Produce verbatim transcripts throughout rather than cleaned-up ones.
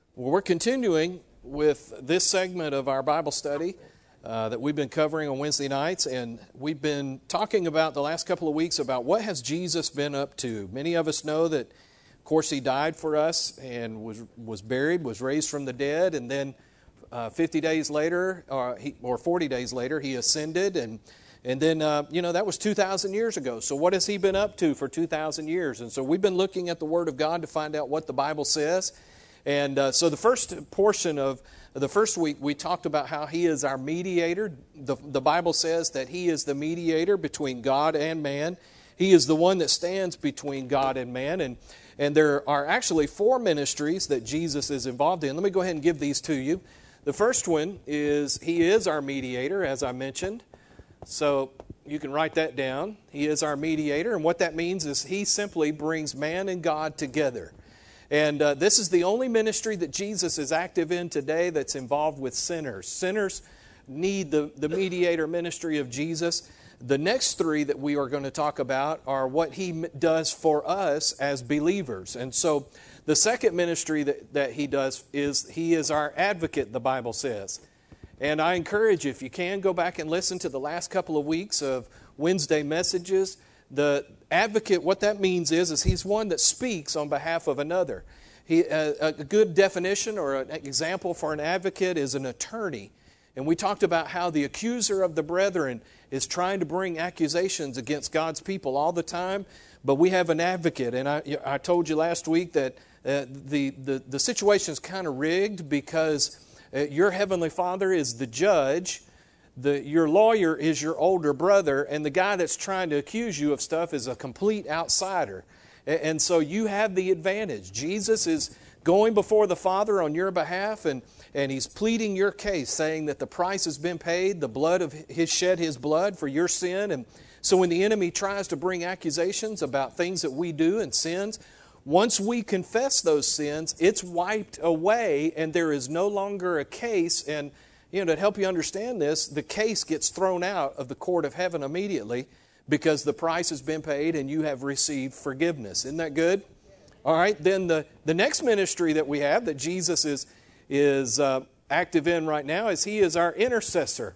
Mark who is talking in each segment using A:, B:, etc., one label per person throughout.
A: Well, we're continuing with this segment of our Bible study uh, that we've been covering on Wednesday nights, and we've been talking about the last couple of weeks about what has Jesus been up to. Many of us know that, of course, He died for us and was was buried, was raised from the dead, and then uh, fifty days later, or, he, or forty days later, He ascended, and and then, uh, you know, that was two thousand years ago. So what has He been up to for two thousand years? And so we've been looking at the Word of God to find out what the Bible says. And uh, so the first portion of the first week, we talked about how He is our mediator. The, the Bible says that He is the mediator between God and man. He is the one that stands between God and man. And, and there are actually four ministries that Jesus is involved in. Let me go ahead and give these to you. The first one is He is our mediator, as I mentioned. So you can write that down. He is our mediator. And what that means is He simply brings man and God together. And uh, this is the only ministry that Jesus is active in today that's involved with sinners. Sinners need the, the mediator ministry of Jesus. The next three that we are going to talk about are what He does for us as believers. And so the second ministry that, that He does is He is our advocate, the Bible says. And I encourage you, if you can, go back and listen to the last couple of weeks of Wednesday messages. The advocate, what that means is, is he's one that speaks on behalf of another. He, uh, a good definition or an example for an advocate is an attorney. And we talked about how the accuser of the brethren is trying to bring accusations against God's people all the time, but we have an advocate. And I, I told you last week that uh, the, the, the situation is kind of rigged because uh, your Heavenly Father is the judge. The, your lawyer is your older brother, and the guy that's trying to accuse you of stuff is a complete outsider. And, and so you have the advantage. Jesus is going before the Father on your behalf, and, and He's pleading your case, saying that the price has been paid, the blood of His shed His blood for your sin. And so when the enemy tries to bring accusations about things that we do and sins, once we confess those sins, it's wiped away, and there is no longer a case. And you know, to help you understand this, the case gets thrown out of the court of heaven immediately because the price has been paid and you have received forgiveness. Isn't that good? All right, then the, the next ministry that we have that Jesus is, is uh, active in right now is He is our intercessor.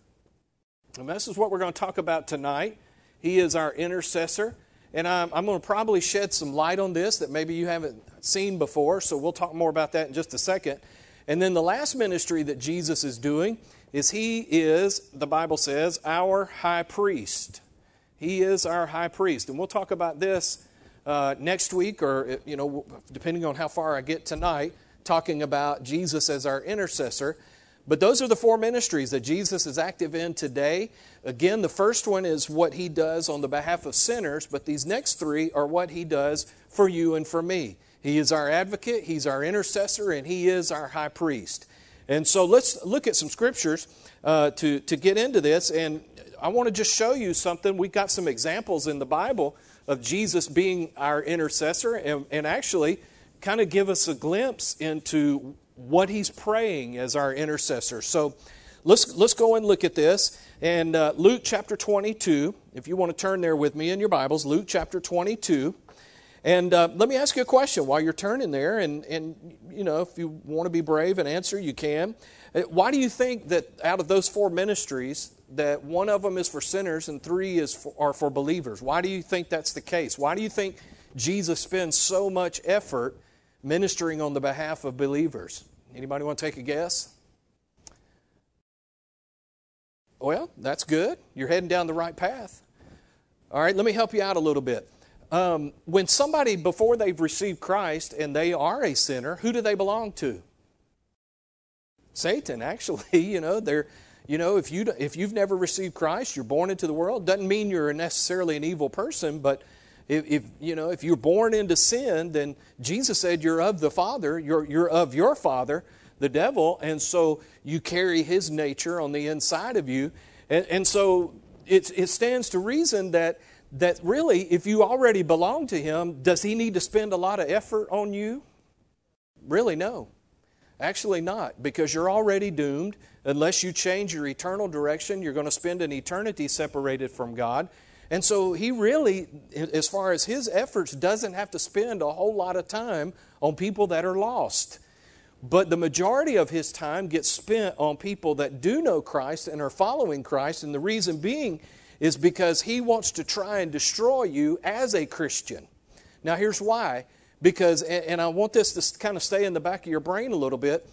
A: And this is what we're going to talk about tonight. He is our intercessor. And I'm, I'm going to probably shed some light on this that maybe you haven't seen before, so we'll talk more about that in just a second. And then the last ministry that Jesus is doing is He is, the Bible says, our high priest. He is our high priest. And we'll talk about this uh, next week, or, you know, depending on how far I get tonight, talking about Jesus as our intercessor. But those are the four ministries that Jesus is active in today. Again, the first one is what He does on the behalf of sinners, but these next three are what He does for you and for me. He is our advocate, He's our intercessor, and He is our high priest. And so let's look at some scriptures uh, to, to get into this. And I want to just show you something. We've got some examples in the Bible of Jesus being our intercessor and, and actually kind of give us a glimpse into what He's praying as our intercessor. So let's, let's go and look at this. And uh, Luke chapter twenty-two, if you want to turn there with me in your Bibles, Luke chapter twenty-two. And uh, let me ask you a question while you're turning there, and, and you know, if you want to be brave and answer, you can. Why do you think that out of those four ministries, that one of them is for sinners and three is for, are for believers? Why do you think that's the case? Why do you think Jesus spends so much effort ministering on the behalf of believers? Anybody want to take a guess? Well, that's good. You're heading down the right path. All right, let me help you out a little bit. Um, when somebody, before they've received Christ and they are a sinner, who do they belong to? Satan, actually. You know, they're, you know, if you if you've never received Christ, you're born into the world. Doesn't mean you're necessarily an evil person, but if, if you know if you're born into sin, then Jesus said you're of the Father, you're you're of your father, the devil, and so you carry his nature on the inside of you, and, and so it it stands to reason that. That really, if you already belong to Him, does He need to spend a lot of effort on you? Really, no. Actually not, because you're already doomed. Unless you change your eternal direction, you're going to spend an eternity separated from God. And so He really, as far as His efforts, doesn't have to spend a whole lot of time on people that are lost. But the majority of his time gets spent on people that do know Christ and are following Christ. And the reason being is because he wants to try and destroy you as a Christian. Now here's why. Because, and I want this to kind of stay in the back of your brain a little bit,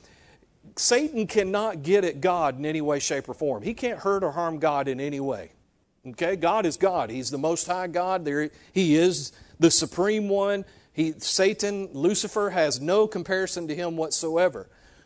A: Satan cannot get at God in any way, shape, or form. He can't hurt or harm God in any way. Okay? God is God. He's the Most High God. There, he is the Supreme One. He, Satan, Lucifer, has no comparison to him whatsoever.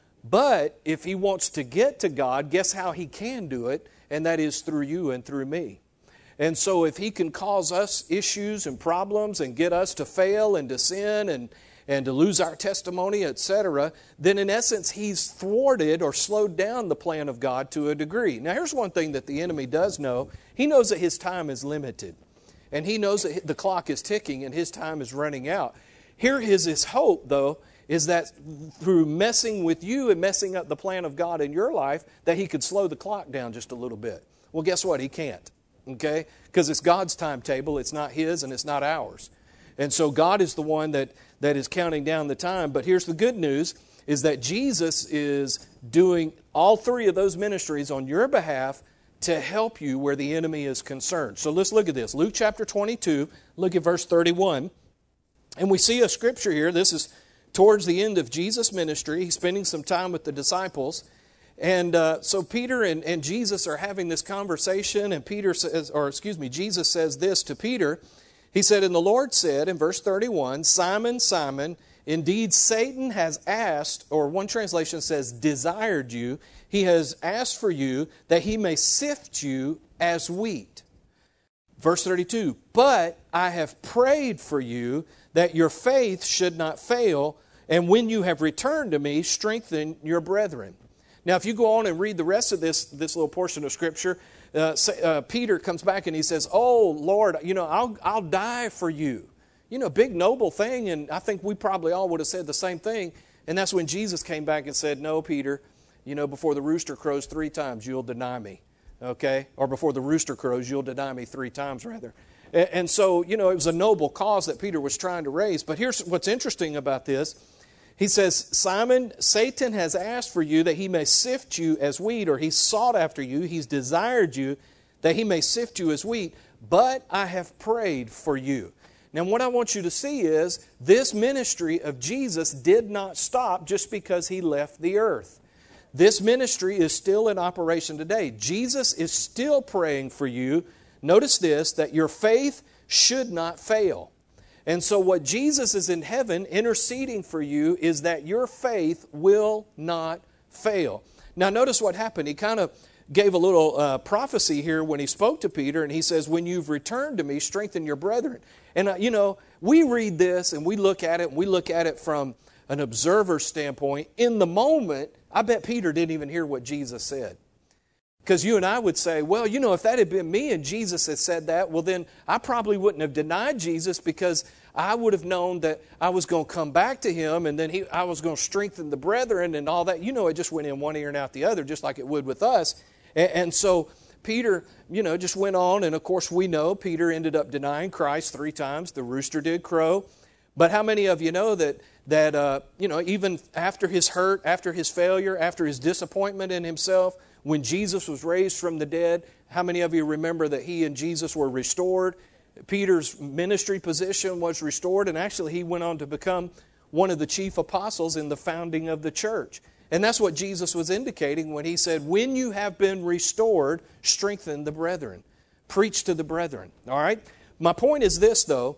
A: But if he wants to get to God, guess how he can do it? And that is through you and through me. And so if he can cause us issues and problems and get us to fail and to sin and, and to lose our testimony, et cetera, then in essence he's thwarted or slowed down the plan of God to a degree. Now here's one thing that the enemy does know. He knows that his time is limited. And he knows that the clock is ticking and his time is running out. Here is his hope, though, is that through messing with you and messing up the plan of God in your life, that he could slow the clock down just a little bit. Well, guess what? He can't. Okay? Because it's God's timetable. It's not his and it's not ours. And so God is the one that, that is counting down the time. But here's the good news, is that Jesus is doing all three of those ministries on your behalf to help you where the enemy is concerned. So let's look at this. Luke chapter twenty-two, look at verse thirty-one. And we see a scripture here. This is towards the end of Jesus' ministry. He's spending some time with the disciples. And uh, so Peter and, and Jesus are having this conversation. And Peter says, or excuse me, Jesus says this to Peter. He said, and the Lord said in verse thirty-one, Simon, Simon, indeed Satan has asked, or one translation says desired you. He has asked for you that he may sift you as wheat. Verse thirty-two, but I have prayed for you that your faith should not fail, and when you have returned to me, strengthen your brethren. Now, if you go on and read the rest of this, this little portion of Scripture, uh, uh, Peter comes back and he says, oh, Lord, you know, I'll, I'll die for you. You know, big noble thing, and I think we probably all would have said the same thing. And that's when Jesus came back and said, no, Peter, you know, before the rooster crows three times, you'll deny me. Okay? Or before the rooster crows, you'll deny me three times, rather. And, and so, you know, it was a noble cause that Peter was trying to raise. But here's what's interesting about this. He says, Simon, Satan has asked for you that he may sift you as wheat, or he's sought after you, he's desired you, that he may sift you as wheat, but I have prayed for you. Now, what I want you to see is this ministry of Jesus did not stop just because he left the earth. This ministry is still in operation today. Jesus is still praying for you. Notice this, that your faith should not fail. And so what Jesus is in heaven interceding for you is that your faith will not fail. Now notice what happened. He kind of gave a little uh, prophecy here when he spoke to Peter, and he says, when you've returned to me, strengthen your brethren. And uh, you know, we read this and we look at it, and we look at it from an observer standpoint. In the moment, I bet Peter didn't even hear what Jesus said. Because you and I would say, well, you know, if that had been me and Jesus had said that, well, then I probably wouldn't have denied Jesus, because I would have known that I was going to come back to him, and then he, I was going to strengthen the brethren and all that. You know, it just went in one ear and out the other, just like it would with us. And, and so Peter, you know, just went on. And of course, we know Peter ended up denying Christ three times. The rooster did crow. But how many of you know that, that uh, you know, even after his hurt, after his failure, after his disappointment in himself, when Jesus was raised from the dead, how many of you remember that he and Jesus were restored? Peter's ministry position was restored, and actually he went on to become one of the chief apostles in the founding of the church. And that's what Jesus was indicating when he said, when you have been restored, strengthen the brethren. Preach to the brethren. All right? My point is this, though.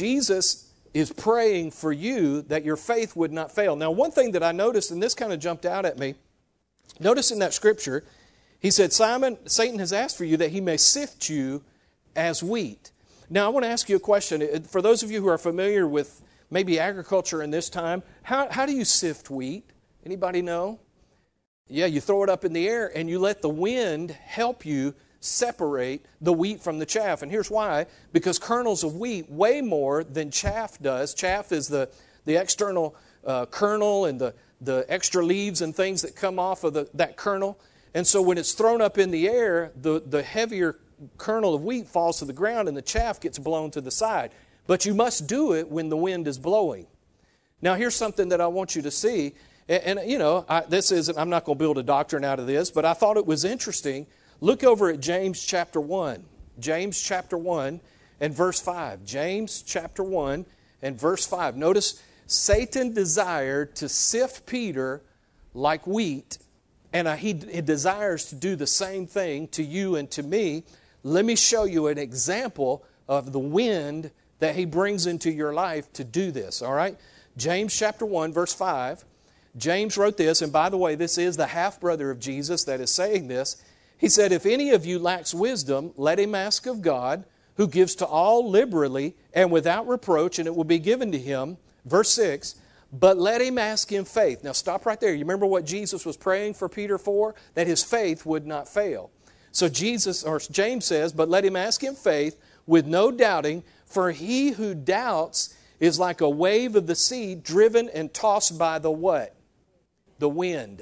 A: Jesus is praying for you that your faith would not fail. Now, one thing that I noticed, and this kind of jumped out at me, notice in that scripture, he said, Simon, Satan has asked for you that he may sift you as wheat. Now, I want to ask you a question. For those of you who are familiar with maybe agriculture in this time, how, how do you sift wheat? Anybody know? Yeah, you throw it up in the air and you let the wind help you separate the wheat from the chaff. And here's why. Because kernels of wheat weigh more than chaff does. Chaff is the, the external uh, kernel and the, the extra leaves and things that come off of the, that kernel. And so when it's thrown up in the air, the, the heavier kernel of wheat falls to the ground and the chaff gets blown to the side. But you must do it when the wind is blowing. Now here's something that I want you to see. And, and you know, I, this isn't, I'm not going to build a doctrine out of this, but I thought it was interesting. Look over at James chapter one. James chapter one and verse five. James chapter one and verse five. Notice, Satan desired to sift Peter like wheat, and he, he desires to do the same thing to you and to me. Let me show you an example of the wind that he brings into your life to do this, all right? James chapter one, verse five. James wrote this, and by the way, this is the half-brother of Jesus that is saying this. He said, if any of you lacks wisdom, let him ask of God, who gives to all liberally and without reproach, and it will be given to him. Verse six, but let him ask in faith. Now stop right there. You remember what Jesus was praying for Peter for? That his faith would not fail. So Jesus, or James says, but let him ask in faith with no doubting, for he who doubts is like a wave of the sea driven and tossed by the what? The wind.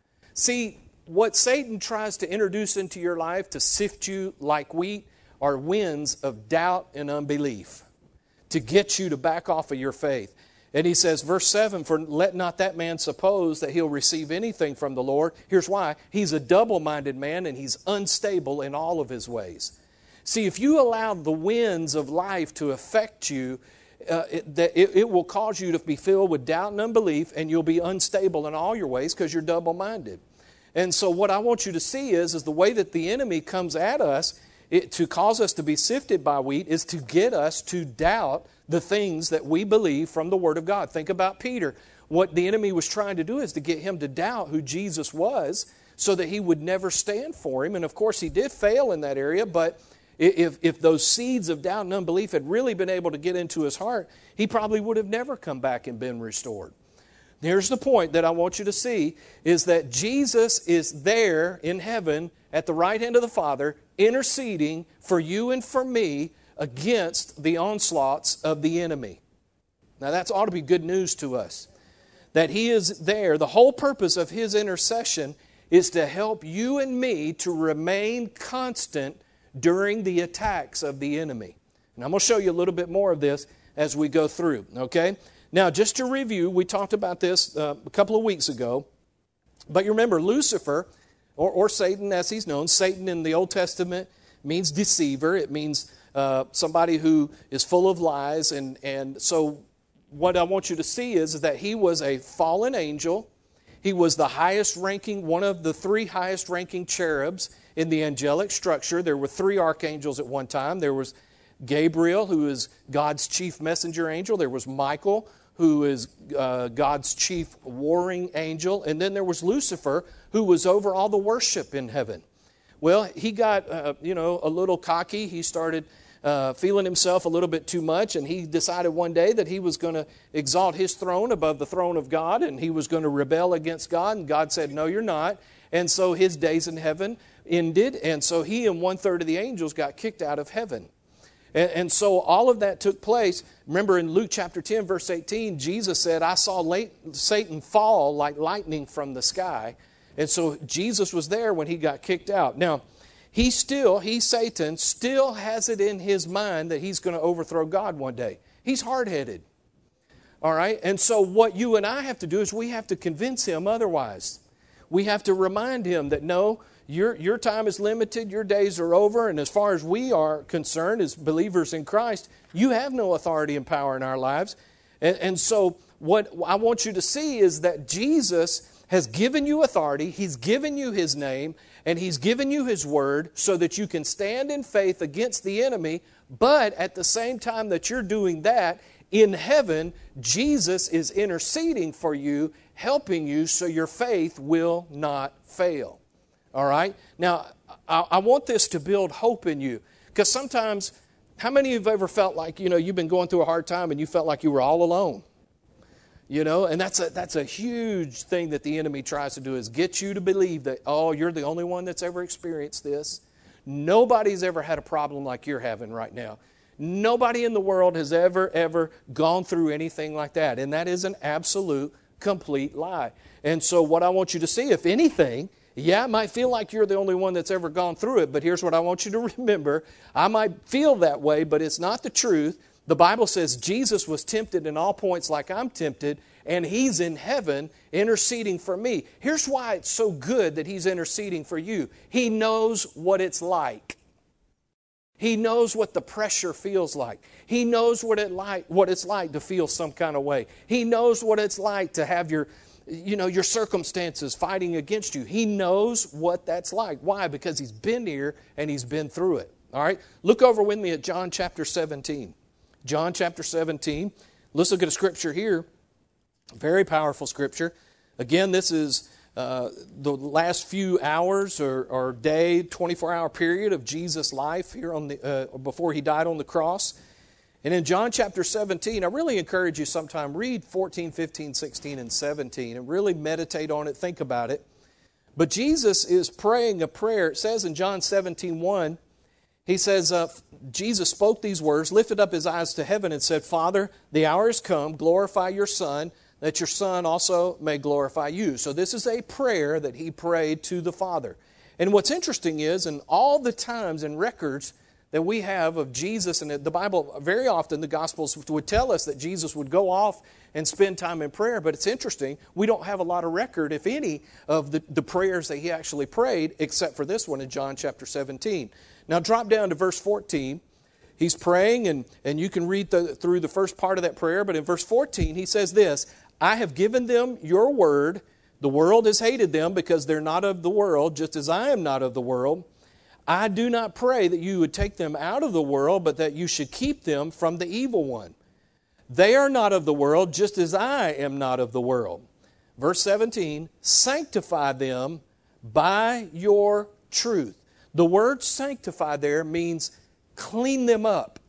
A: See, what Satan tries to introduce into your life to sift you like wheat are winds of doubt and unbelief to get you to back off of your faith. And he says, verse seven, for let not that man suppose that he'll receive anything from the Lord. Here's why. He's a double-minded man and he's unstable in all of his ways. See, if you allow the winds of life to affect you, uh, it, it, it will cause you to be filled with doubt and unbelief, and you'll be unstable in all your ways because you're double-minded. And so what I want you to see is, is the way that the enemy comes at us it, to cause us to be sifted by wheat is to get us to doubt the things that we believe from the Word of God. Think about Peter. What the enemy was trying to do is to get him to doubt who Jesus was so that he would never stand for him. And of course he did fail in that area, but if, if those seeds of doubt and unbelief had really been able to get into his heart, he probably would have never come back and been restored. Here's the point that I want you to see, is that Jesus is there in heaven at the right hand of the Father, interceding for you and for me against the onslaughts of the enemy. Now that ought to be good news to us, that He is there. The whole purpose of His intercession is to help you and me to remain constant during the attacks of the enemy. And I'm going to show you a little bit more of this as we go through, okay? Now, just to review, we talked about this uh, a couple of weeks ago. But you remember, Lucifer, or, or Satan as he's known, Satan in the Old Testament means deceiver. It means uh, somebody who is full of lies. And, and so what I want you to see is, is that he was a fallen angel. He was the highest ranking, one of the three highest ranking cherubs in the angelic structure. There were three archangels at one time. There was Gabriel, who is God's chief messenger angel. There was Michael, who is uh, God's chief warring angel. And then there was Lucifer, who was over all the worship in heaven. Well, he got, uh, you know, a little cocky. He started uh, feeling himself a little bit too much, and he decided one day that he was going to exalt his throne above the throne of God, and he was going to rebel against God, and God said, no, you're not. And so his days in heaven ended, and so he and one-third of the angels got kicked out of heaven. And, and so all of that took place. Remember in Luke chapter ten, verse eighteen, Jesus said, I saw late, Satan fall like lightning from the sky. And so Jesus was there when he got kicked out. Now, he still, he, Satan, still has it in his mind that he's going to overthrow God one day. He's hard-headed. All right? And so what you and I have to do is we have to convince him otherwise. We have to remind him that, no, your, your time is limited, your days are over, and as far as we are concerned as believers in Christ, you have no authority and power in our lives. And, and so what I want you to see is that Jesus has given you authority, He's given you His name, and He's given you His word so that you can stand in faith against the enemy. But at the same time that you're doing that, in heaven, Jesus is interceding for you, helping you so your faith will not fail. All right? Now, I, I want this to build hope in you. Because sometimes, how many of you have ever felt like, you know, you've been going through a hard time and you felt like you were all alone? You know, and that's a that's a huge thing that the enemy tries to do, is get you to believe that, oh, you're the only one that's ever experienced this. Nobody's ever had a problem like you're having right now. Nobody in the world has ever, ever gone through anything like that. And that is an absolute, complete lie. And so what I want you to see, if anything, yeah, it might feel like you're the only one that's ever gone through it, but here's what I want you to remember. I might feel that way, but it's not the truth. The Bible says Jesus was tempted in all points like I'm tempted, and He's in heaven interceding for me. Here's why it's so good that He's interceding for you. He knows what it's like. He knows what the pressure feels like. He knows what it like what it's like to feel some kind of way. He knows what it's like to have your, you know, your circumstances fighting against you. He knows what that's like. Why? Because He's been here and He's been through it. All right? Look over with me at John chapter seventeen. John chapter seventeen. Let's look at a scripture here. Very powerful scripture. Again, this is uh, the last few hours or, or day, twenty-four hour period of Jesus' life here on the uh, before He died on the cross. And in John chapter seventeen, I really encourage you sometime, read fourteen, fifteen, sixteen, and seventeen and really meditate on it, think about it. But Jesus is praying a prayer. It says in John seventeen one, He says, uh, Jesus spoke these words, lifted up His eyes to heaven and said, Father, the hour has come, glorify your Son, that your Son also may glorify you. So this is a prayer that He prayed to the Father. And what's interesting is, in all the times and records that we have of Jesus, and the Bible, very often the Gospels would tell us that Jesus would go off and spend time in prayer, but it's interesting, we don't have a lot of record, if any, of the, the prayers that He actually prayed, except for this one in John chapter seventeen. Now drop down to verse fourteen. He's praying, and, and you can read the, through the first part of that prayer, but in verse fourteen he says this, I have given them your word. The world has hated them because they're not of the world, just as I am not of the world. I do not pray that you would take them out of the world, but that you should keep them from the evil one. They are not of the world, just as I am not of the world. Verse seventeen, sanctify them by your truth. The word sanctify there means clean them up,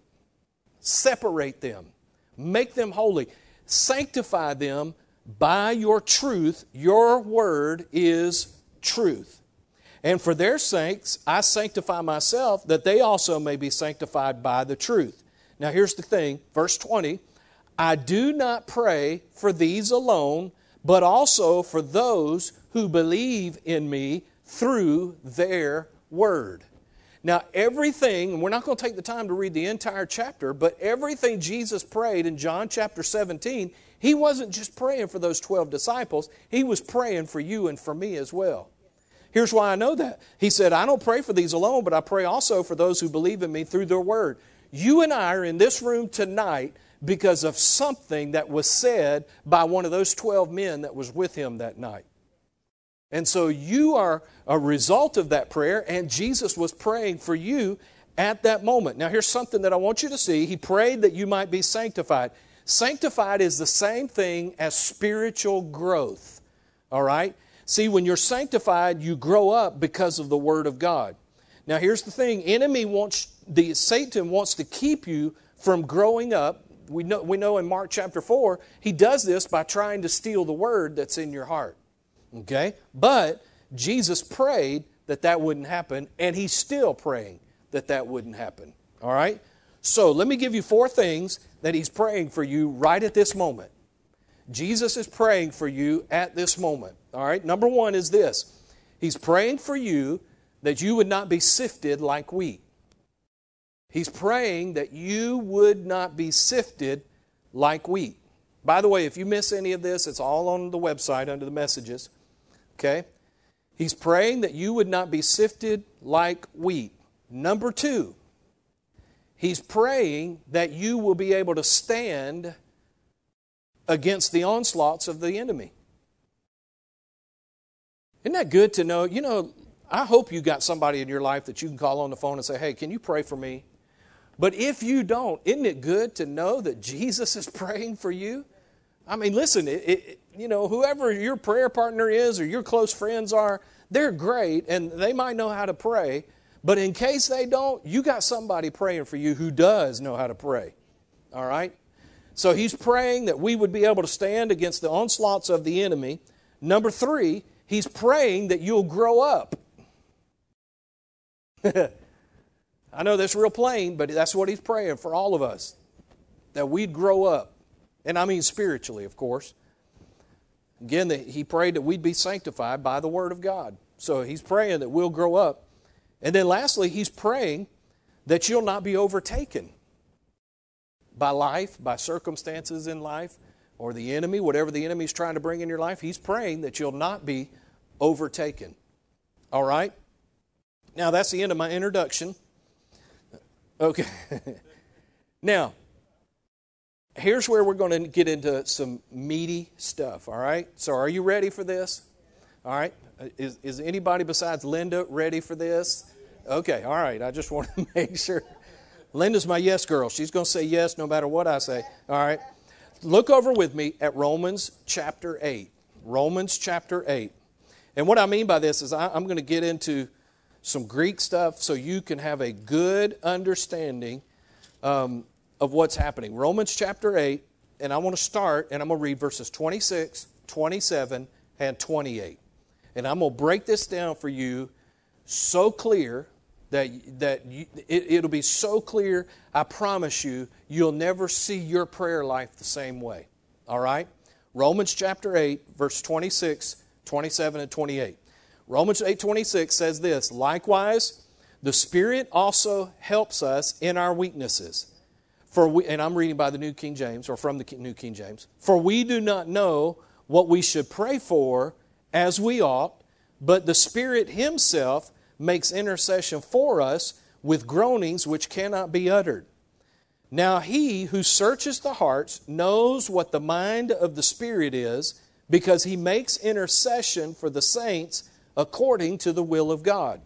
A: separate them, make them holy. Sanctify them by your truth. Your word is truth. And for their sakes, I sanctify myself, that they also may be sanctified by the truth. Now here's the thing, verse twenty, I do not pray for these alone, but also for those who believe in me through their word. Now everything, and we're not going to take the time to read the entire chapter, but everything Jesus prayed in John chapter seventeen, He wasn't just praying for those twelve disciples, He was praying for you and for me as well. Here's why I know that. He said, I don't pray for these alone, but I pray also for those who believe in me through their word. You and I are in this room tonight because of something that was said by one of those twelve men that was with Him that night. And so you are a result of that prayer, and Jesus was praying for you at that moment. Now here's something that I want you to see. He prayed that you might be sanctified. Sanctified is the same thing as spiritual growth. All right? See, when you're sanctified, you grow up because of the Word of God. Now here's the thing. Enemy wants, the Satan wants to keep you from growing up. We know, we know in Mark chapter four, he does this by trying to steal the Word that's in your heart. Okay? But Jesus prayed that that wouldn't happen, and He's still praying that that wouldn't happen. All right? So let me give you four things that He's praying for you right at this moment. Jesus is praying for you at this moment. All right? Number one is this. He's praying for you that you would not be sifted like wheat. He's praying that you would not be sifted like wheat. By the way, if you miss any of this, it's all on the website under the messages. Okay? He's praying that you would not be sifted like wheat. Number two, He's praying that you will be able to stand against the onslaughts of the enemy. Isn't that good to know? You know, I hope you got somebody in your life that you can call on the phone and say, hey, can you pray for me? But if you don't, isn't it good to know that Jesus is praying for you? I mean, listen, it, it, you know, whoever your prayer partner is or your close friends are, they're great and they might know how to pray. But in case they don't, you got somebody praying for you who does know how to pray. All right? So He's praying that we would be able to stand against the onslaughts of the enemy. Number three, He's praying that you'll grow up. I know that's real plain, but that's what He's praying for all of us. That we'd grow up. And I mean spiritually, of course. Again, that He prayed that we'd be sanctified by the Word of God. So He's praying that we'll grow up. And then lastly, He's praying that you'll not be overtaken by life, by circumstances in life, or the enemy, whatever the enemy is trying to bring in your life, he's praying that you'll not be overtaken. All right? Now, that's the end of my introduction. Okay. Now, here's where we're going to get into some meaty stuff, all right? So are you ready for this? All right. Is, is anybody besides Linda ready for this? Okay, all right. I just want to make sure. Linda's my yes girl. She's going to say yes no matter what I say. All right. Look over with me at Romans chapter eight. Romans chapter eight. And what I mean by this is I, I'm going to get into some Greek stuff so you can have a good understanding um, of what's happening. Romans chapter eight, and I want to start, and I'm going to read verses twenty-six, twenty-seven, and twenty-eight. And I'm going to break this down for you so clear that, that you, it, it'll be so clear, I promise you, you'll never see your prayer life the same way. All right? Romans chapter eight, verse twenty-six, twenty-seven, and twenty-eight. Romans eight twenty-six says this, likewise, the Spirit also helps us in our weaknesses. For we, and I'm reading by the New King James, or from the New King James. For we do not know what we should pray for as we ought, but the Spirit Himself makes intercession for us with groanings which cannot be uttered. Now He who searches the hearts knows what the mind of the Spirit is, because He makes intercession for the saints according to the will of God.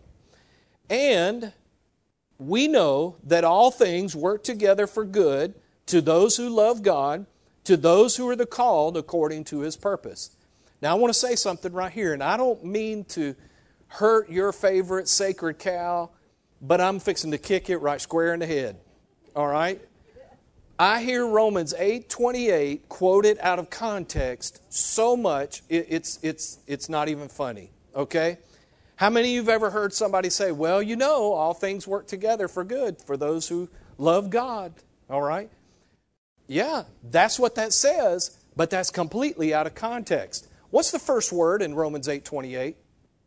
A: And we know that all things work together for good to those who love God, to those who are the called according to His purpose. Now I want to say something right here, and I don't mean to hurt your favorite sacred cow, but I'm fixing to kick it right square in the head. All right? I hear Romans eight twenty-eight quoted out of context so much, it, it's, it's, it's not even funny. Okay? How many of you have ever heard somebody say, well, you know, all things work together for good for those who love God. All right? Yeah, that's what that says, but that's completely out of context. What's the first word in Romans eight twenty-eight?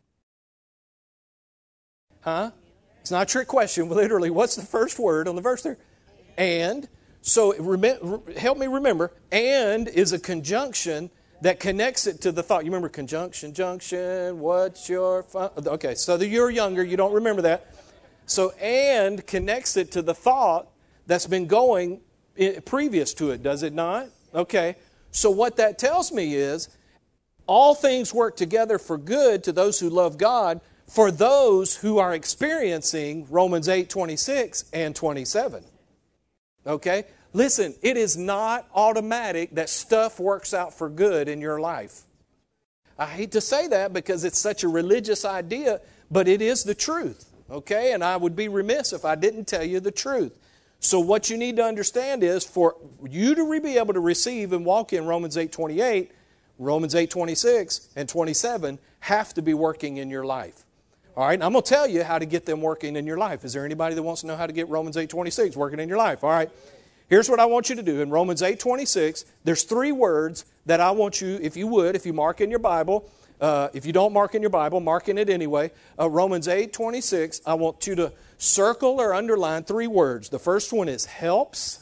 A: Huh? It's not a trick question. Literally, what's the first word on the verse there? And. So help me remember, and is a conjunction that connects it to the thought. You remember conjunction, junction, what's your... Fun? Okay, so that you're younger, you don't remember that. So and connects it to the thought that's been going previous to it, does it not? Okay, so what that tells me is all things work together for good to those who love God, for those who are experiencing Romans eight twenty-six and twenty-seven. Okay? Listen, it is not automatic that stuff works out for good in your life. I hate to say that because it's such a religious idea, but it is the truth. Okay? And I would be remiss if I didn't tell you the truth. So what you need to understand is for you to be able to receive and walk in Romans eight twenty-eight, Romans eight twenty-six, and twenty-seven have to be working in your life. All right? I'm going to tell you how to get them working in your life. Is there anybody that wants to know how to get Romans eight twenty-six working in your life? All right? Here's what I want you to do. In Romans eight twenty-six, there's three words that I want you, if you would, if you mark in your Bible, uh, if you don't mark in your Bible, mark in it anyway. Uh, Romans eight twenty-six, I want you to circle or underline three words. The first one is helps,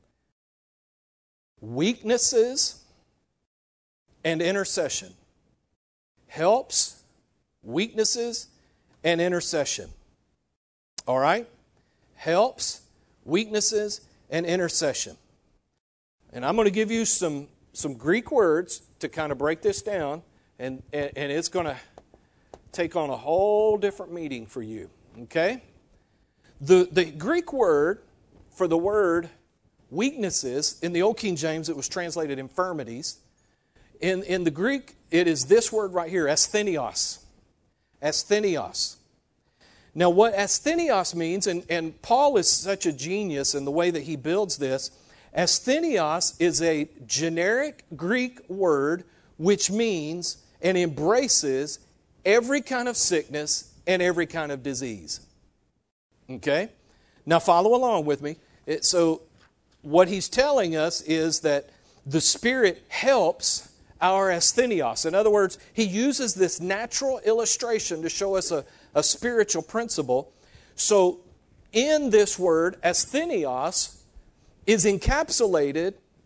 A: weaknesses, and intercession. Helps, weaknesses, and intercession. All right? Helps, weaknesses, and intercession. And I'm going to give you some, some Greek words to kind of break this down, and, and, and it's going to take on a whole different meaning for you. Okay? The, the Greek word for the word weaknesses, in the Old King James it was translated infirmities. In, in the Greek, it is this word right here, asthenios. Asthenios. Now, what asthenios means, and, and Paul is such a genius in the way that he builds this, asthenios is a generic Greek word which means and embraces every kind of sickness and every kind of disease. Okay? Now, follow along with me. It, so, what he's telling us is that the Spirit helps our asthenios. In other words, he uses this natural illustration to show us a a spiritual principle. So in this word, asthenios is encapsulated,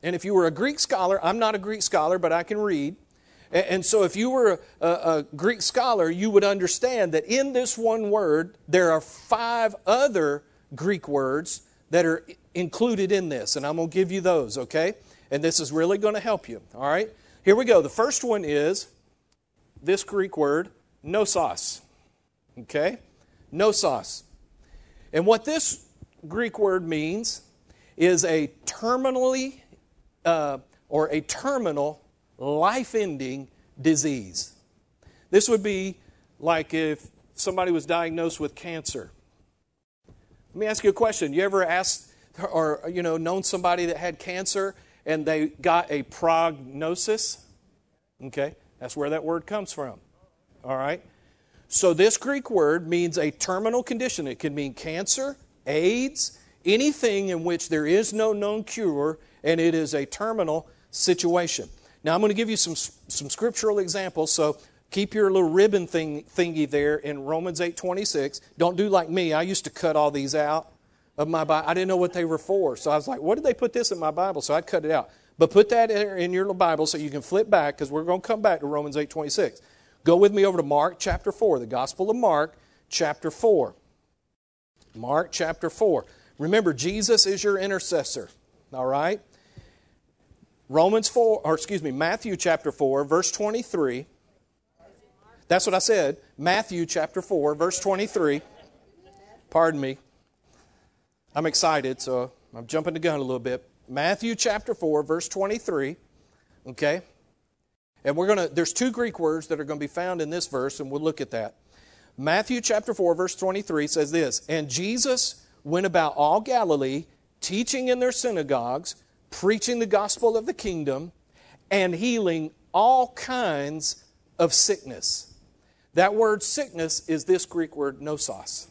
A: And if you were a Greek scholar, I'm not a Greek scholar, but I can read. And so if you were a, a Greek scholar, you would understand that in this one word, there are five other Greek words that are included in this. And I'm going to give you those, okay? And this is really going to help you, all right? Here we go. The first one is this Greek word, nosos, okay? Nosos. And what this Greek word means is a terminally uh, or a terminal life-ending disease. This would be like if somebody was diagnosed with cancer. Let me ask you a question. You ever asked or, you know, known somebody that had cancer and they got a prognosis? Okay, that's where that word comes from. All right? So this Greek word means a terminal condition. It can mean cancer, AIDS, anything in which there is no known cure, and it is a terminal situation. Now, I'm going to give you some some scriptural examples, so keep your little ribbon thing, thingy there in Romans eight twenty-six. Don't do like me. I used to cut all these out of my Bible. I didn't know what they were for, so I was like, what did they put this in my Bible? So I'd cut it out. But put that in your little Bible so you can flip back, because we're going to come back to Romans eight twenty-six. Go with me over to Mark chapter four, the Gospel of Mark chapter four. Mark chapter four. Remember, Jesus is your intercessor, all right? Romans four, or excuse me, Matthew chapter four, verse twenty-three. That's what I said. Matthew chapter four, verse twenty-three. Pardon me. I'm excited, so I'm jumping the gun a little bit. Matthew chapter four, verse twenty-three. Okay? And we're going to, there's two Greek words that are going to be found in this verse, and we'll look at that. Matthew chapter four, verse twenty-three says this, "And Jesus went about all Galilee, teaching in their synagogues, preaching the gospel of the kingdom, and healing all kinds of sickness." That word sickness is this Greek word nosos.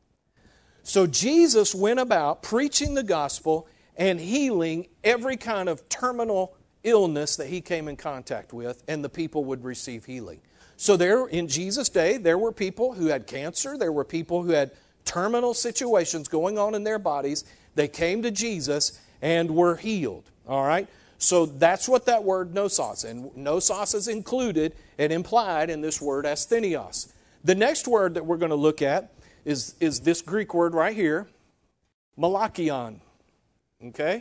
A: So Jesus went about preaching the gospel and healing every kind of terminal illness that he came in contact with, and the people would receive healing. So there, in Jesus' day, there were people who had cancer, there were people who had terminal situations going on in their bodies. They came to Jesus and were healed. All right? So that's what that word nosos, and nosos is included and implied in this word asthenios. The next word that we're going to look at is, is this Greek word right here, malachion. Okay?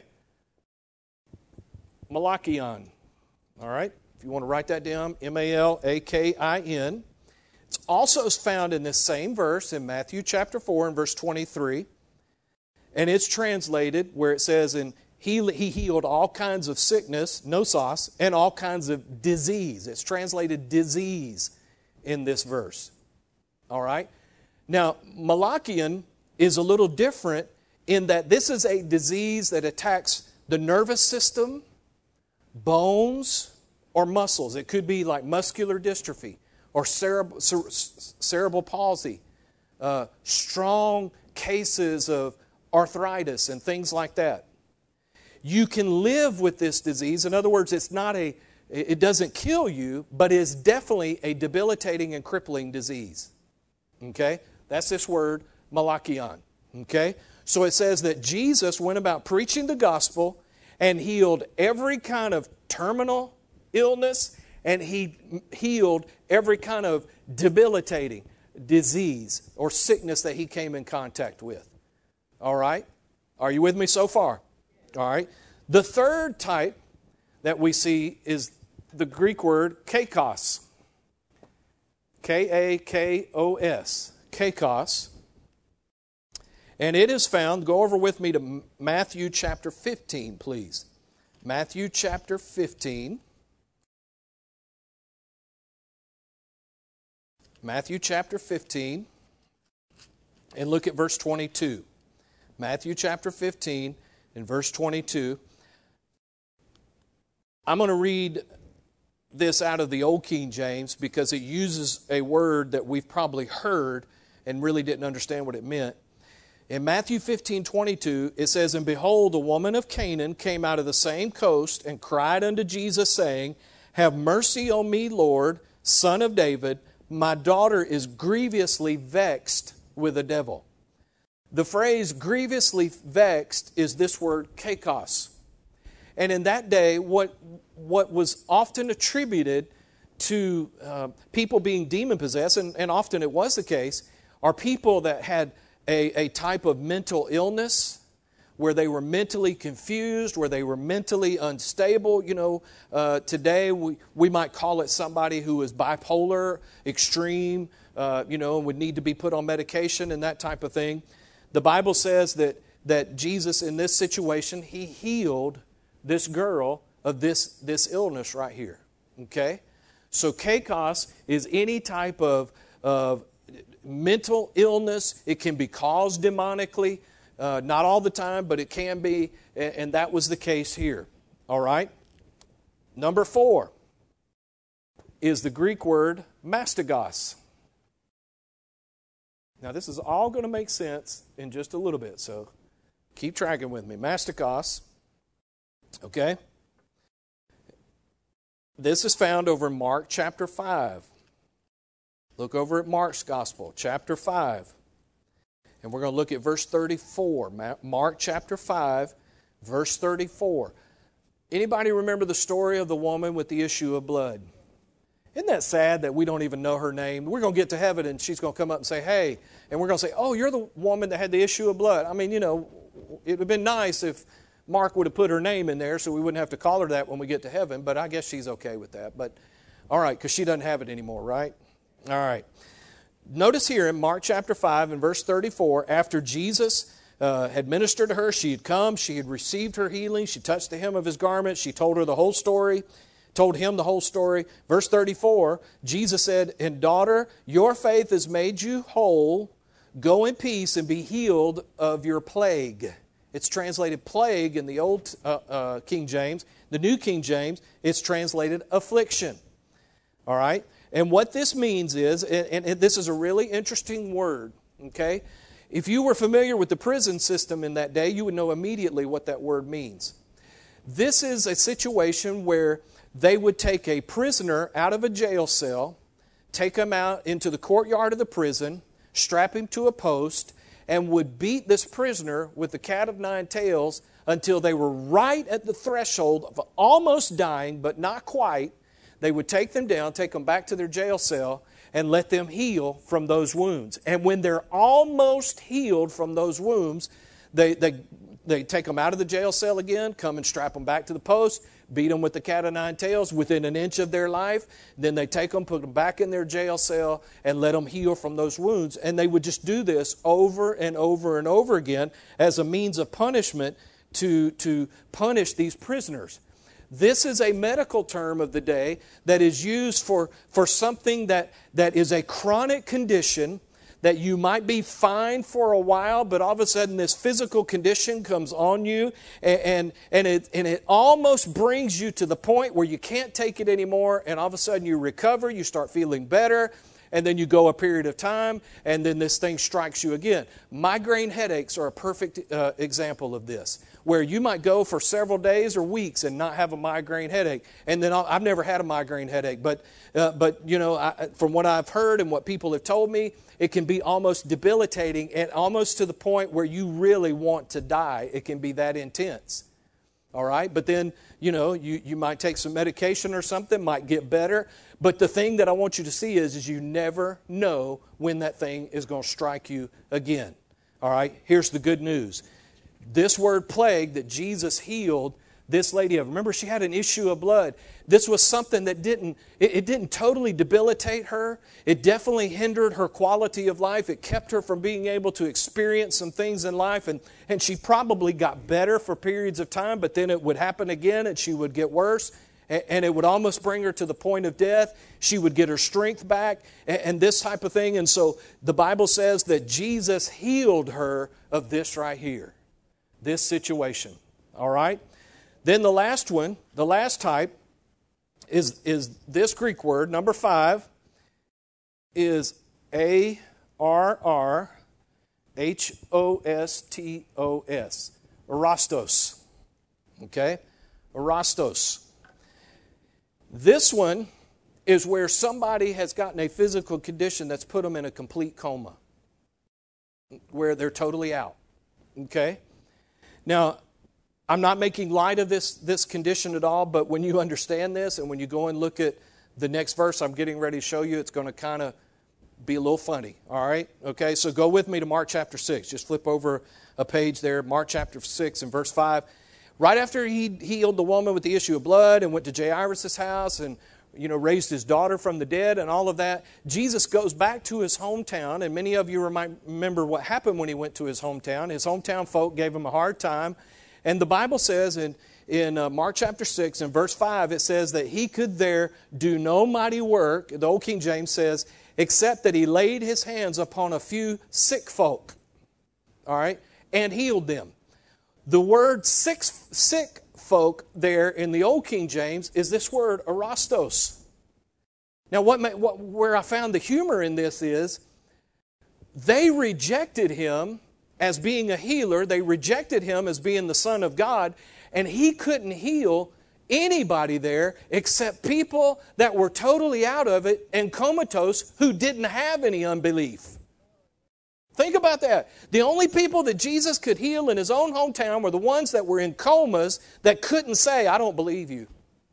A: Malachion. All right? If you want to write that down, M A L A K I N. It's also found in this same verse in Matthew chapter four and verse twenty-three. And it's translated where it says, in he, he healed all kinds of sickness, nosos, and all kinds of disease. It's translated disease in this verse. All right? Now, malachion is a little different in that this is a disease that attacks the nervous system, bones, or muscles. It could be like muscular dystrophy or cerebral, cerebral palsy, uh, strong cases of arthritis and things like that. You can live with this disease. In other words, it's not a, it doesn't kill you, but it's definitely a debilitating and crippling disease. Okay? That's this word, malachion. Okay? So it says that Jesus went about preaching the gospel and healed every kind of terminal illness, and he healed every kind of debilitating disease or sickness that he came in contact with. All right? Are you with me so far? All right. The third type that we see is the Greek word kakos. K A K O S. Kakos. And it is found, go over with me to Matthew chapter fifteen, please. Matthew chapter fifteen. Matthew chapter fifteen. And look at verse twenty-two. Matthew chapter fifteen. In verse twenty-two, I'm going to read this out of the Old King James because it uses a word that we've probably heard and really didn't understand what it meant. In Matthew fifteen twenty-two, it says, "And behold, a woman of Canaan came out of the same coast and cried unto Jesus, saying, Have mercy on me, Lord, Son of David. My daughter is grievously vexed with a devil." The phrase grievously vexed is this word kakos. And in that day, what, what was often attributed to uh, people being demon-possessed, and, and often it was the case, are people that had a, a type of mental illness, where they were mentally confused, where they were mentally unstable. You know, uh, today we, we might call it somebody who is bipolar, extreme, uh, you know, would need to be put on medication and that type of thing. The Bible says that, that Jesus, in this situation, He healed this girl of this, this illness right here. Okay? So kakos is any type of, of mental illness. It can be caused demonically. Uh, not all the time, but it can be, and, and that was the case here. All right? Number four is the Greek word mastigos. Now, this is all going to make sense in just a little bit, so keep tracking with me. Mastigos, okay? This is found over in Mark chapter five. Look over at Mark's Gospel, chapter five. And we're going to look at verse thirty-four. Mark chapter five, verse thirty-four. Anybody remember the story of the woman with the issue of blood? Isn't that sad that we don't even know her name? We're going to get to heaven and she's going to come up and say, hey, and we're going to say, oh, you're the woman that had the issue of blood. I mean, you know, it would have been nice if Mark would have put her name in there so we wouldn't have to call her that when we get to heaven, but I guess she's okay with that. But, all right, because she doesn't have it anymore, right? All right. Notice here in Mark chapter five and verse thirty-four, after Jesus uh, had ministered to her, she had come, she had received her healing, she touched the hem of His garment, she told her the whole story, told him the whole story. Verse thirty-four, Jesus said, and daughter, your faith has made you whole. Go in peace and be healed of your plague. It's translated plague in the old uh, uh, King James. The New King James, it's translated affliction. All right? And what this means is, and, and this is a really interesting word, okay? If you were familiar with the prison system in that day, you would know immediately what that word means. This is a situation where they would take a prisoner out of a jail cell, take him out into the courtyard of the prison, strap him to a post, and would beat this prisoner with the cat of nine tails until they were right at the threshold of almost dying, but not quite. They would take them down, take them back to their jail cell, and let them heal from those wounds. And when they're almost healed from those wounds, they, they, they take them out of the jail cell again, come and strap them back to the post, beat them with the cat of nine tails within an inch of their life. Then they take them, put them back in their jail cell, and let them heal from those wounds. And they would just do this over and over and over again as a means of punishment to, to punish these prisoners. This is a medical term of the day that is used for, for something that, that is a chronic condition that you might be fine for a while, but all of a sudden this physical condition comes on you, and, and, and, it, and it almost brings you to the point where you can't take it anymore, and all of a sudden you recover, you start feeling better, and then you go a period of time, and then this thing strikes you again. Migraine headaches are a perfect uh, example of this, where you might go for several days or weeks and not have a migraine headache. And then I'll, I've never had a migraine headache, but uh, but you know, I, from what I've heard and what people have told me, it can be almost debilitating and almost to the point where you really want to die. It can be that intense. All right, but then, you know, you, you might take some medication or something, might get better. But the thing that I want you to see is, is you never know when that thing is going to strike you again. All right, here's the good news. This word plague that Jesus healed this lady of, remember she had an issue of blood. This was something that didn't, it, it didn't totally debilitate her. It definitely hindered her quality of life. It kept her from being able to experience some things in life. And, and she probably got better for periods of time, but then it would happen again and she would get worse. And, and it would almost bring her to the point of death. She would get her strength back and, and this type of thing. And so the Bible says that Jesus healed her of this right here. This situation. All right? Then the last one, the last type, is, is this Greek word, number five, is A R R H O S T O S. Arostos. Okay? Arostos. This one is where somebody has gotten a physical condition that's put them in a complete coma, where they're totally out. Okay? Now, I'm not making light of this, this condition at all, but when you understand this and when you go and look at the next verse I'm getting ready to show you, it's going to kind of be a little funny, all right? Okay, so go with me to Mark chapter six. Just flip over a page there, Mark chapter six and verse five. Right after he healed the woman with the issue of blood and went to Jairus' house and, you know, raised his daughter from the dead and all of that, Jesus goes back to his hometown, and many of you might remember what happened when he went to his hometown. His hometown folk gave him a hard time, and the Bible says in, in uh, Mark chapter six and verse five, it says that he could there do no mighty work, the old King James says, except that he laid his hands upon a few sick folk, all right, and healed them. The word sick, sick folk there in the old King James is this word arostos. Now, what, what where I found the humor in this is they rejected him as being a healer. They rejected him as being the Son of God, and he couldn't heal anybody there except people that were totally out of it and comatose who didn't have any unbelief. Think about that. The only people that Jesus could heal in his own hometown were the ones that were in comas that couldn't say, I don't believe you.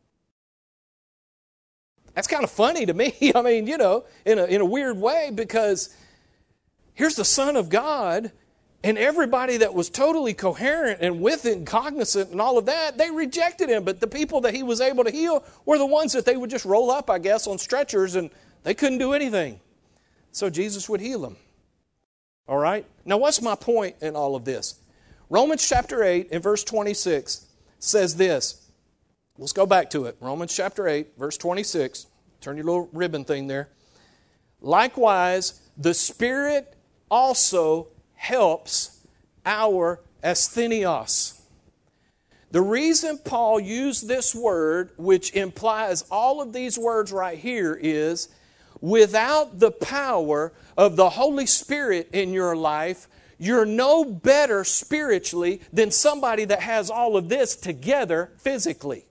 A: That's kind of funny to me. I mean, you know, in a, in a weird way, because here's the Son of God, and everybody that was totally coherent and with it and cognizant and all of that, they rejected him. But the people that he was able to heal were the ones that they would just roll up, I guess, on stretchers, and they couldn't do anything. So Jesus would heal them. All right? Now, what's my point in all of this? Romans chapter eight and verse twenty-six says this. Let's go back to it. Romans chapter eight, verse twenty-six. Turn your little ribbon thing there. Likewise, the Spirit also helps our asthenios. The reason Paul used this word, which implies all of these words right here, is without the power of the Holy Spirit in your life, you're no better spiritually than somebody that has all of this together physically.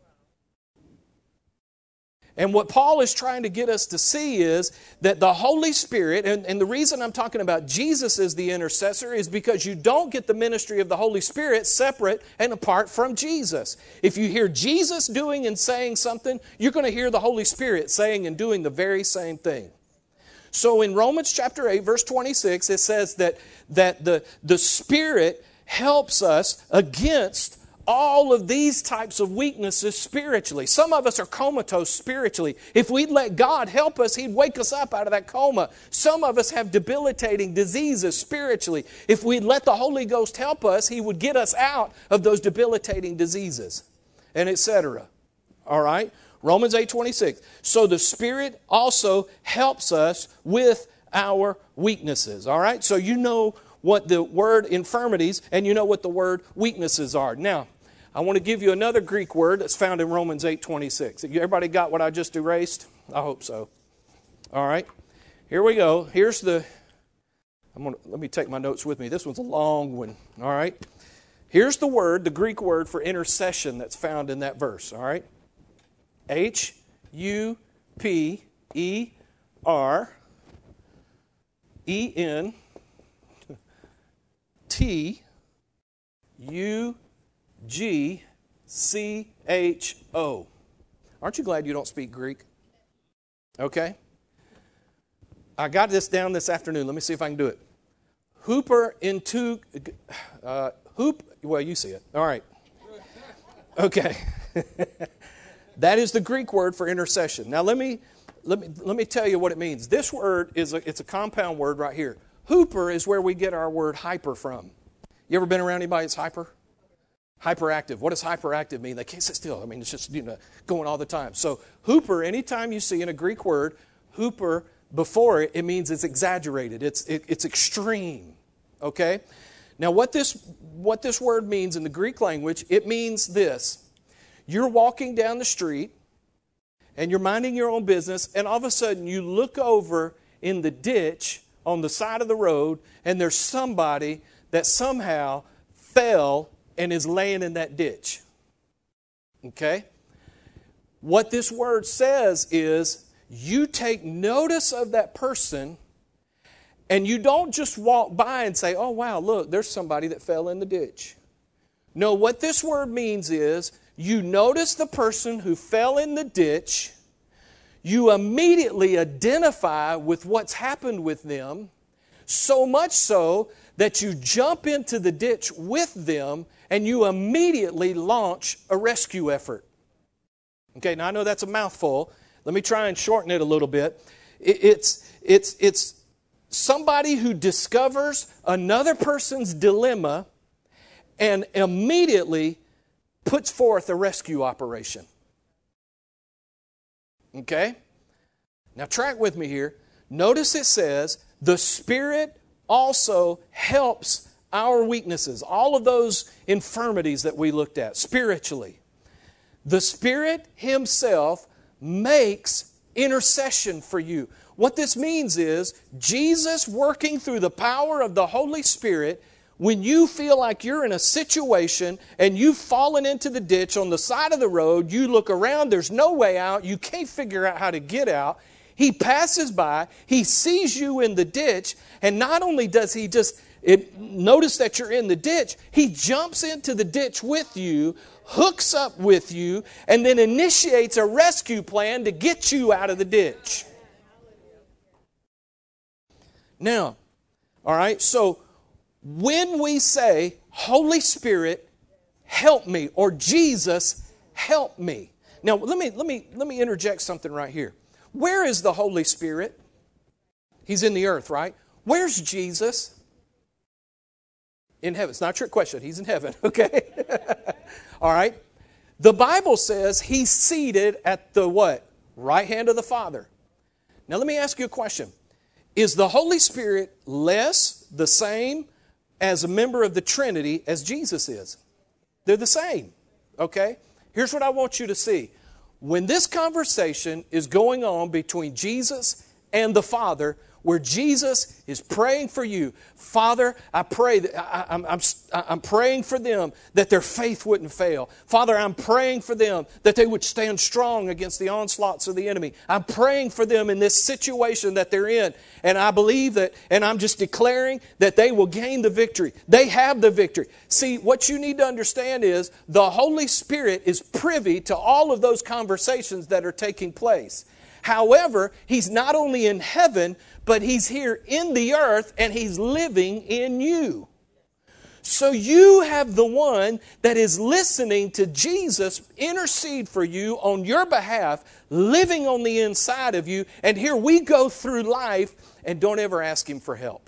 A: And what Paul is trying to get us to see is that the Holy Spirit, and, and the reason I'm talking about Jesus as the intercessor is because you don't get the ministry of the Holy Spirit separate and apart from Jesus. If you hear Jesus doing and saying something, you're going to hear the Holy Spirit saying and doing the very same thing. So in Romans chapter eight, verse twenty-six, it says that, that the, the Spirit helps us against all of these types of weaknesses spiritually. Some of us are comatose spiritually. If we'd let God help us, He'd wake us up out of that coma. Some of us have debilitating diseases spiritually. If we'd let the Holy Ghost help us, He would get us out of those debilitating diseases, and et cetera. All right? Romans eight twenty-six. So the Spirit also helps us with our weaknesses. All right? So you know what the word infirmities and you know what the word weaknesses are. Now, I want to give you another Greek word that's found in Romans eight twenty-six. Everybody got what I just erased? I hope so. All right. Here we go. Here's the, I'm going to, let me take my notes with me. This one's a long one. All right. Here's the word, the Greek word for intercession that's found in that verse. All right. H U P E R E N T U G C H O. Aren't you glad you don't speak Greek? Okay. I got this down this afternoon. Let me see if I can do it. Hooper into, uh, hoop, well, you see it. All right. Okay. That is the Greek word for intercession. Now, let me, let me, let me tell you what it means. This word is a, it's a compound word right here. Hooper is where we get our word hyper from. You ever been around anybody that's hyper? Hyperactive. What does hyperactive mean? They can't sit still. I mean, it's just, you know, going all the time. So hooper, anytime you see in a Greek word, hooper, before it, it means it's exaggerated. It's it, it's extreme. Okay? Now, what this what this word means in the Greek language, it means this. You're walking down the street, and you're minding your own business, and all of a sudden you look over in the ditch on the side of the road, and there's somebody that somehow fell and is laying in that ditch. Okay? What this word says is you take notice of that person and you don't just walk by and say, oh, wow, look, there's somebody that fell in the ditch. No, what this word means is you notice the person who fell in the ditch, you immediately identify with what's happened with them, so much so that you jump into the ditch with them and you immediately launch a rescue effort. Okay, now I know that's a mouthful. Let me try and shorten it a little bit. It's, it's, it's somebody who discovers another person's dilemma and immediately puts forth a rescue operation. Okay? Now track with me here. Notice it says, the Spirit also helps our weaknesses. All of those infirmities that we looked at spiritually. The Spirit Himself makes intercession for you. What this means is Jesus working through the power of the Holy Spirit. When you feel like you're in a situation and you've fallen into the ditch on the side of the road, you look around, there's no way out, you can't figure out how to get out. He passes by, He sees you in the ditch, and not only does He just it, notice that you're in the ditch, He jumps into the ditch with you, hooks up with you, and then initiates a rescue plan to get you out of the ditch. Now, all right, so when we say, Holy Spirit, help me, or Jesus, help me. Now, let me, let me, let me interject something right here. Where is the Holy Spirit? He's in the earth, right? Where's Jesus? In heaven. It's not a trick question. He's in heaven, okay? All right. The Bible says He's seated at the what? Right hand of the Father. Now, let me ask you a question. Is the Holy Spirit less, the same, as a member of the Trinity as Jesus is? They're the same, okay? Here's what I want you to see. When this conversation is going on between Jesus and the Father, where Jesus is praying for you, Father, I pray that I, I'm, I'm, I'm praying for them that their faith wouldn't fail. Father, I'm praying for them that they would stand strong against the onslaughts of the enemy. I'm praying for them in this situation that they're in, and I believe that, and I'm just declaring that they will gain the victory. They have the victory. See, what you need to understand is the Holy Spirit is privy to all of those conversations that are taking place. However, He's not only in heaven, but He's here in the earth and He's living in you. So you have the one that is listening to Jesus intercede for you on your behalf, living on the inside of you. And here we go through life and don't ever ask Him for help.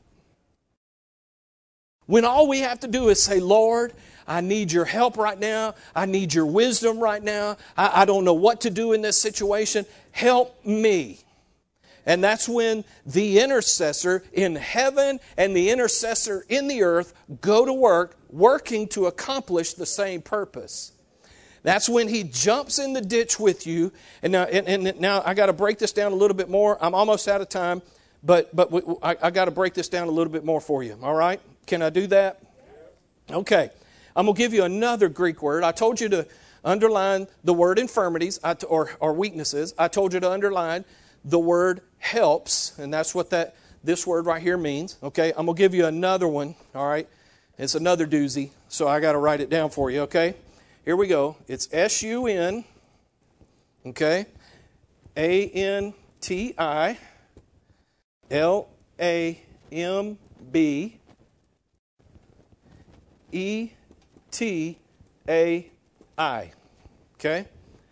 A: When all we have to do is say, Lord, I need your help right now. I need your wisdom right now. I, I don't know what to do in this situation. Help me. And that's when the intercessor in heaven and the intercessor in the earth go to work, working to accomplish the same purpose. That's when He jumps in the ditch with you. And now, and, and now I got to break this down a little bit more. I'm almost out of time, but but we, I, I got to break this down a little bit more for you. All right? Can I do that? Okay. I'm going to give you another Greek word. I told you to underline the word infirmities or, or weaknesses. I told you to underline the word helps, and that's what that this word right here means. Okay, I'm going to give you another one, all right? It's another doozy, so I got to write it down for you, okay? Here we go. It's S U N, okay, A N T I L A M B E T A I. Okay?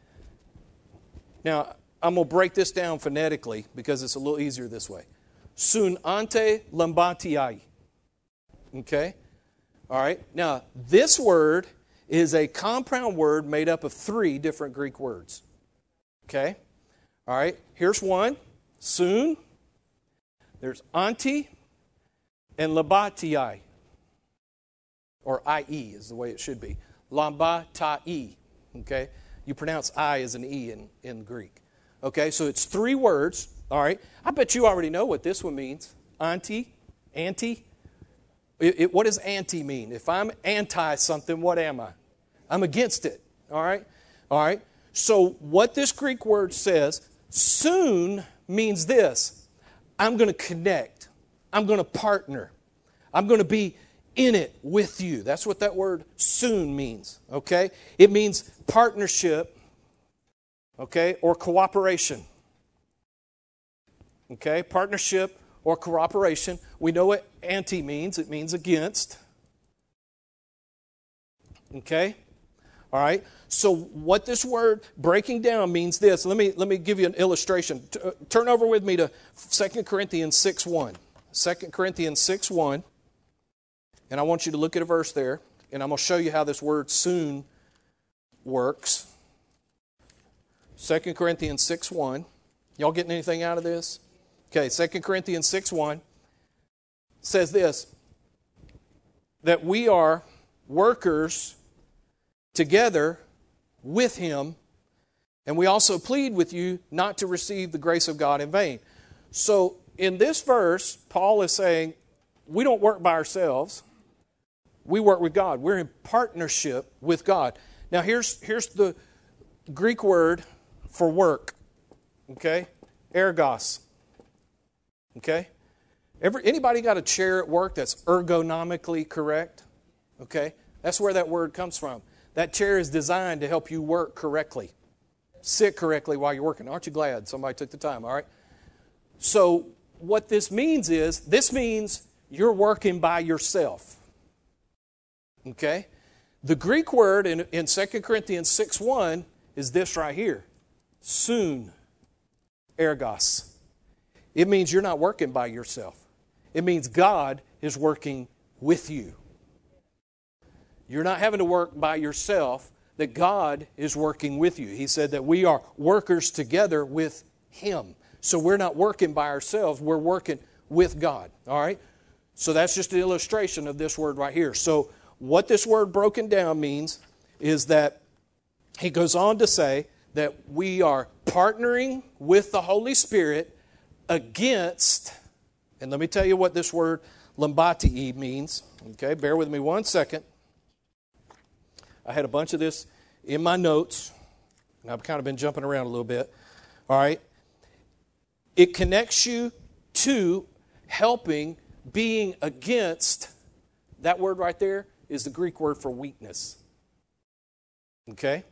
A: Now, I'm going to break this down phonetically because it's a little easier this way. Sun ante lambatiai. Okay? All right? Now, this word is a compound word made up of three different Greek words. Okay? All right? Here's one. Sun. There's anti and lambatiai. Or I E is the way it should be. Lambatai. Okay? You pronounce I as an E in, in Greek. Okay, so it's three words. All right. I bet you already know what this one means. Anti, anti. It, it, what does anti mean? If I'm anti something, what am I? I'm against it. All right? All right. So what this Greek word says, soon means this. I'm going to connect. I'm going to partner. I'm going to be in it with you. That's what that word soon means, okay? It means partnership, okay, or cooperation. Okay, partnership or cooperation. We know what anti means. It means against. Okay? All right? So what this word breaking down means this. Let me let me give you an illustration. T- uh, turn over with me to Second Corinthians six one. Second Corinthians six one. And I want you to look at a verse there. And I'm going to show you how this word soon works. Second Corinthians six one. Y'all getting anything out of this? Okay, Second Corinthians six one says this, that we are workers together with Him, and we also plead with you not to receive the grace of God in vain. So in this verse, Paul is saying, we don't work by ourselves. We work with God. We're in partnership with God. Now here's, here's the Greek word for work, okay? Ergos. Okay? Every, anybody got a chair at work that's ergonomically correct? Okay? That's where that word comes from. That chair is designed to help you work correctly. Sit correctly while you're working. Aren't you glad somebody took the time? All right? So what this means is, this means you're working by yourself. Okay? The Greek word in, in Second Corinthians six one is this right here. Soon. Ergos. It means you're not working by yourself. It means God is working with you. You're not having to work by yourself, that God is working with you. He said that we are workers together with Him. So we're not working by ourselves, we're working with God. All right? So that's just an illustration of this word right here. So what this word broken down means is that he goes on to say that we are partnering with the Holy Spirit against, and let me tell you what this word lambatii means. Okay, bear with me one second. I had a bunch of this in my notes, and I've kind of been jumping around a little bit. All right. It connects you to helping, being against. That word right there is the Greek word for weakness. Okay?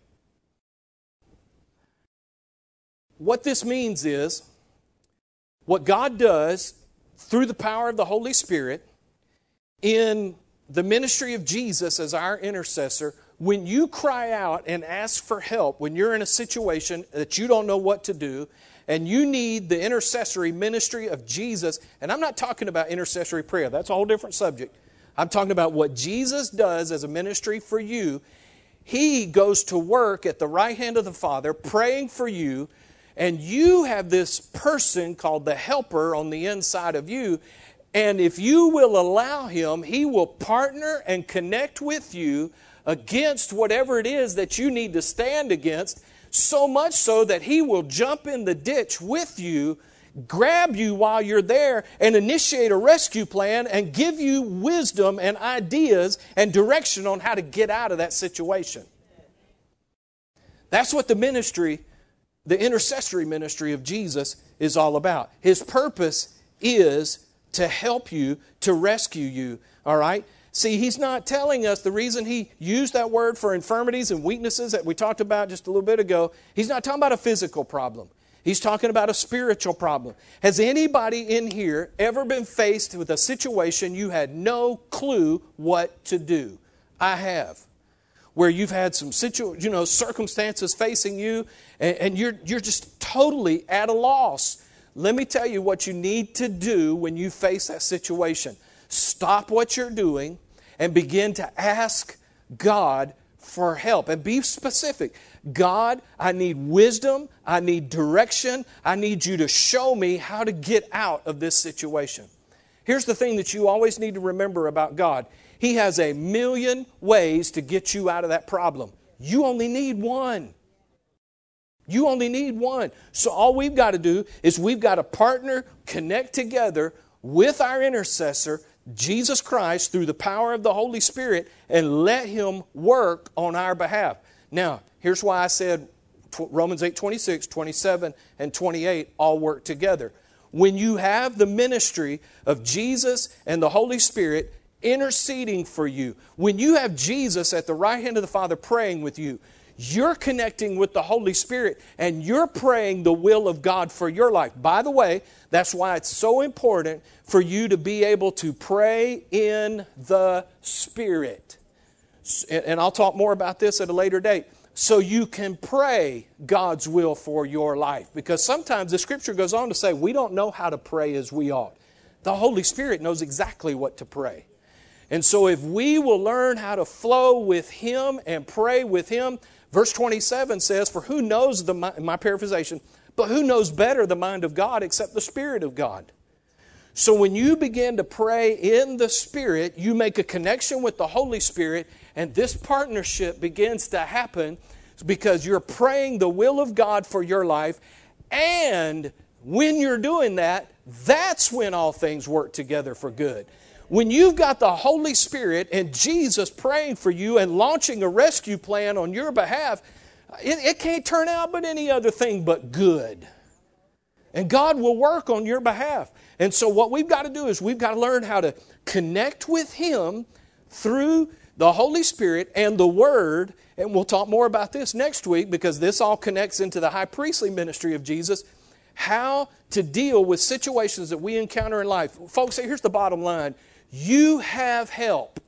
A: What this means is, what God does through the power of the Holy Spirit in the ministry of Jesus as our intercessor, when you cry out and ask for help, when you're in a situation that you don't know what to do, and you need the intercessory ministry of Jesus, and I'm not talking about intercessory prayer, that's a whole different subject. I'm talking about what Jesus does as a ministry for you. He goes to work at the right hand of the Father, praying for you, and you have this person called the helper on the inside of you. And if you will allow Him, He will partner and connect with you against whatever it is that you need to stand against, so much so that He will jump in the ditch with you, grab you while you're there, and initiate a rescue plan and give you wisdom and ideas and direction on how to get out of that situation. That's what the ministry, the intercessory ministry of Jesus is all about. His purpose is to help you, to rescue you, all right? See, He's not telling us the reason He used that word for infirmities and weaknesses that we talked about just a little bit ago. He's not talking about a physical problem. He's talking about a spiritual problem. Has anybody in here ever been faced with a situation you had no clue what to do? I have. Where you've had some situ- you know, circumstances facing you, and, and you're, you're just totally at a loss. Let me tell you what you need to do when you face that situation. Stop what you're doing and begin to ask God for help. And be specific. God, I need wisdom. I need direction. I need you to show me how to get out of this situation. Here's the thing that you always need to remember about God. He has a million ways to get you out of that problem. You only need one. You only need one. So all we've got to do is we've got to partner, connect together with our intercessor, Jesus Christ, through the power of the Holy Spirit, and let Him work on our behalf. Now, here's why I said Romans eight twenty-six, twenty-seven, and twenty-eight all work together. When you have the ministry of Jesus and the Holy Spirit interceding for you. When you have Jesus at the right hand of the Father praying with you, you're connecting with the Holy Spirit and you're praying the will of God for your life. By the way, that's why it's so important for you to be able to pray in the Spirit. And I'll talk more about this at a later date. So you can pray God's will for your life. Because sometimes the Scripture goes on to say we don't know how to pray as we ought. The Holy Spirit knows exactly what to pray. And so if we will learn how to flow with Him and pray with Him, verse twenty-seven says, for who knows the, my paraphrasation, but who knows better the mind of God except the Spirit of God? So when you begin to pray in the Spirit, you make a connection with the Holy Spirit, and this partnership begins to happen because you're praying the will of God for your life. And when you're doing that, that's when all things work together for good. When you've got the Holy Spirit and Jesus praying for you and launching a rescue plan on your behalf, it, it can't turn out but any other thing but good. And God will work on your behalf. And so what we've got to do is we've got to learn how to connect with Him through the Holy Spirit and the Word. And we'll talk more about this next week because this all connects into the high priestly ministry of Jesus. How to deal with situations that we encounter in life. Folks, here's the bottom line. You have help.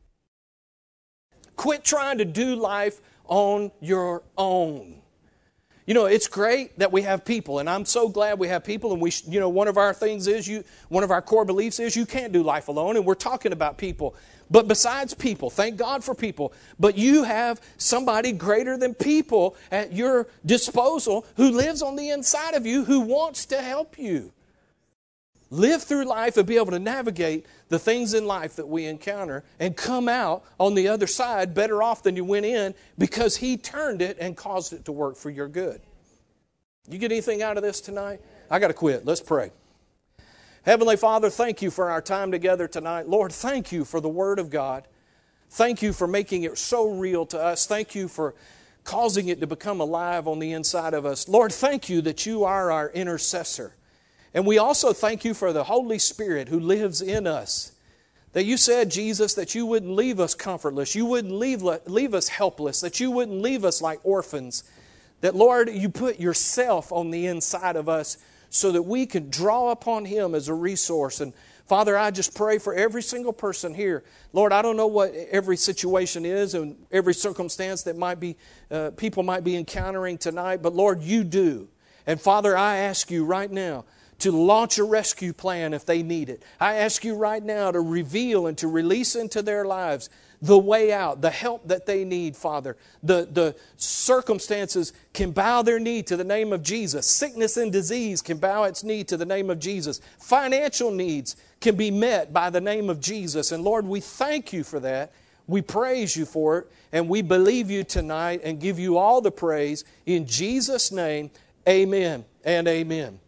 A: Quit trying to do life on your own. You know, it's great that we have people, and I'm so glad we have people. And we, you know, one of our things is you. One of our core beliefs is you can't do life alone, and we're talking about people. But besides people, thank God for people. But you have somebody greater than people at your disposal who lives on the inside of you, who wants to help you live through life and be able to navigate the things in life that we encounter and come out on the other side better off than you went in because He turned it and caused it to work for your good. You get anything out of this tonight? I got to quit. Let's pray. Heavenly Father, thank You for our time together tonight. Lord, thank You for the Word of God. Thank You for making it so real to us. Thank You for causing it to become alive on the inside of us. Lord, thank You that You are our intercessor. And we also thank You for the Holy Spirit who lives in us. That You said, Jesus, that You wouldn't leave us comfortless. You wouldn't leave, leave us helpless. That You wouldn't leave us like orphans. That, Lord, You put Yourself on the inside of us so that we can draw upon Him as a resource. And Father, I just pray for every single person here. Lord, I don't know what every situation is and every circumstance that might be uh, people might be encountering tonight. But Lord, You do. And Father, I ask You right now to launch a rescue plan if they need it. I ask You right now to reveal and to release into their lives the way out, the help that they need, Father. The, the circumstances can bow their knee to the name of Jesus. Sickness and disease can bow its knee to the name of Jesus. Financial needs can be met by the name of Jesus. And Lord, we thank You for that. We praise You for it. And we believe You tonight and give You all the praise. In Jesus' name, amen and amen.